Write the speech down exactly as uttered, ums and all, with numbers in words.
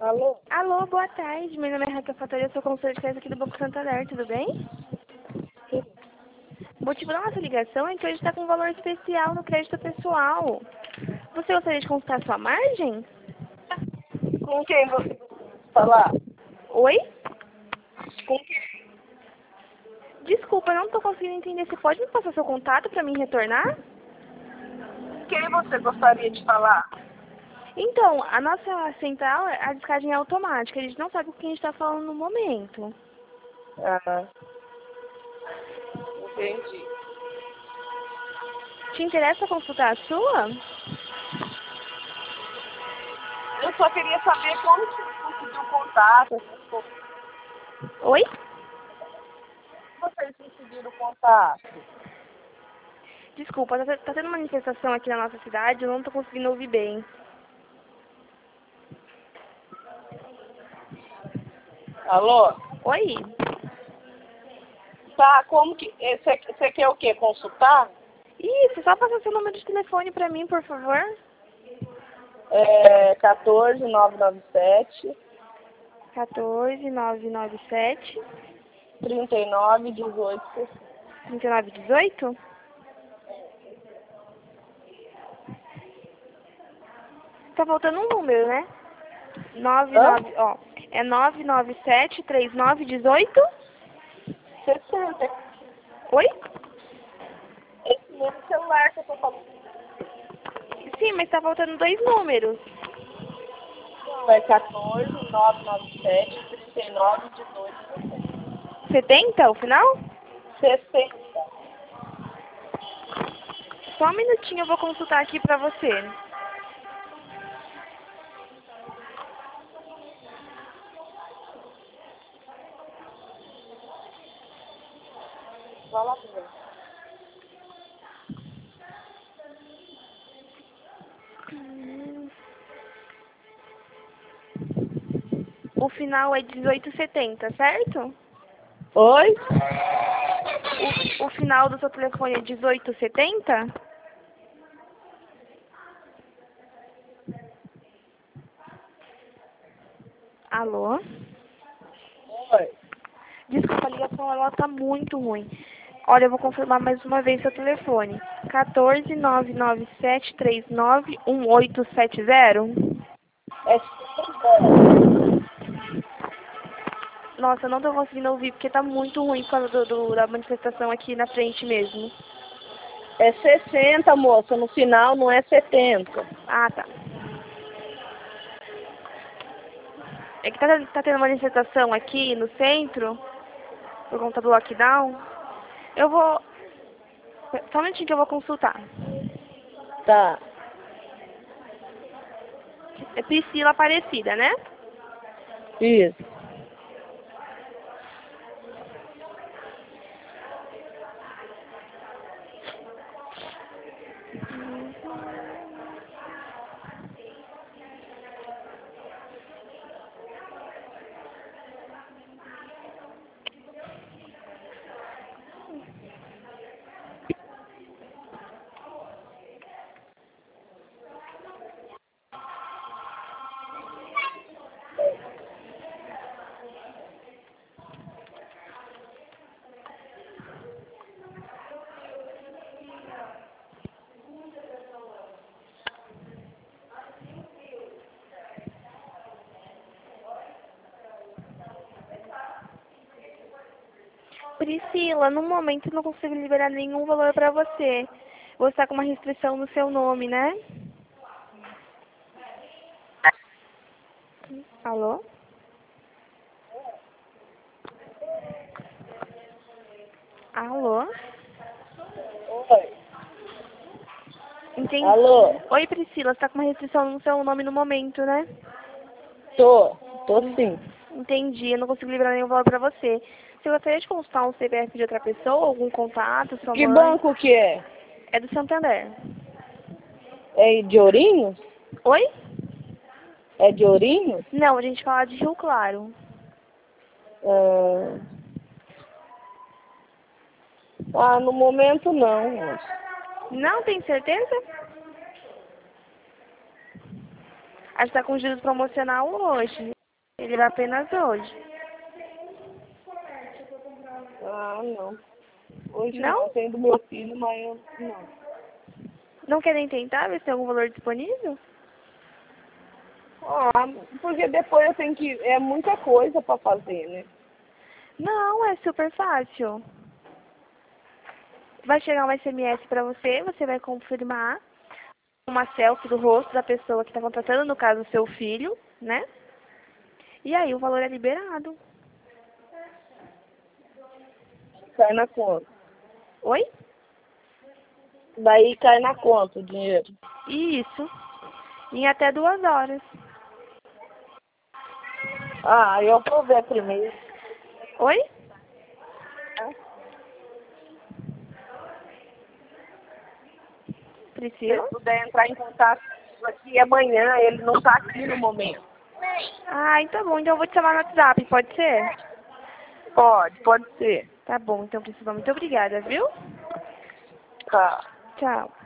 Alô? Alô, boa tarde. Meu nome é Raquel Fatori, eu sou consultora de crédito aqui do Banco Santander, tudo bem? Sim. O motivo da nossa ligação é que hoje está com um valor especial no crédito pessoal. Você gostaria de consultar sua margem? Com quem você falar? Oi? Com quem? Desculpa, eu não estou conseguindo entender. Você pode me passar seu contato para mim retornar? Quem você gostaria de falar? Então, a nossa central, a descagem é automática. A gente não sabe o que a gente está falando no momento. Ah, entendi. Te interessa consultar a sua? Eu só queria saber como que você conseguiu o contato, essas coisas. Oi? Vocês conseguiram o contato? Desculpa, tá, tá tendo uma manifestação aqui na nossa cidade, eu não estou conseguindo ouvir bem. Alô? Oi? Tá, como que... Você, você quer o quê? Consultar? Isso, só passa seu número de telefone pra mim, por favor. É quatorze, nove nove sete, quatorze, nove nove sete, trinta e nove, dezoito, sessenta. trinta e nove, dezoito. Tá faltando um número, né? nove Hã? nove, ó, é nove nove sete, trinta e nove, dezoito. sessenta. Oi? Esse mesmo celular que eu tô falando. Sim, mas tá faltando dois números. Não, é quatorze, nove nove sete, trinta e nove, dezoito, sessenta. setenta, o final? sessenta. Só um minutinho, eu vou consultar aqui pra você. Vai lá, filha. O final é dezoito setenta, certo? Oi? O, o final do seu telefone é dezoito setenta? Alô? Oi. Desculpa, a ligação ela tá muito ruim. Olha, eu vou confirmar mais uma vez seu telefone. quatorze, nove nove sete, trinta e nove, dezoito setenta? É sessenta. Nossa, eu não tô conseguindo ouvir porque tá muito ruim por causa do, do- da manifestação aqui na frente mesmo. É sessenta, moça. No final não é setenta. Ah, tá. É que tá, tá tendo manifestação aqui no centro, por conta do lockdown. Eu vou... Só um minutinho que eu vou consultar. Tá. É Priscila Aparecida, né? Isso. Priscila, no momento eu não consigo liberar nenhum valor pra você. Você tá com uma restrição no seu nome, né? Alô? Alô? Oi. Entendi. Alô? Oi, Priscila, você tá com uma restrição no seu nome no momento, né? Tô. Tô sim. Entendi, eu não consigo liberar nenhum valor pra você. Você gostaria de consultar um C P F de outra pessoa, algum contato, sua Que mãe? banco que é? É do Santander. É de Ourinhos? Oi? É de Ourinhos? Não, a gente fala de Rio Claro. Ah, ah, no momento não, moça. Não, tem certeza? A gente tá com juros promocional hoje. Ele vai apenas hoje. Ah, não. Hoje Não? não, tem do meu filho, mas eu não. Não querem tentar ver se tem algum valor disponível? Ah, porque depois eu tenho que... É muita coisa pra fazer, né? Não, é super fácil. Vai chegar um S M S pra você, você vai confirmar uma selfie do rosto da pessoa que está contratando, no caso, o seu filho, né? E aí o valor é liberado. Cai na conta. Oi? Daí cai na conta o dinheiro. Isso. Em até duas horas. Ah, eu vou ver primeiro. Oi? Tá? Se ele Priscila? puder entrar em contato aqui amanhã, ele não tá aqui no momento. Ah, então tá bom. Então eu vou te chamar no WhatsApp, pode ser? Pode, pode ser. Tá bom, então Priscila, muito obrigada, viu? Tá. Tchau.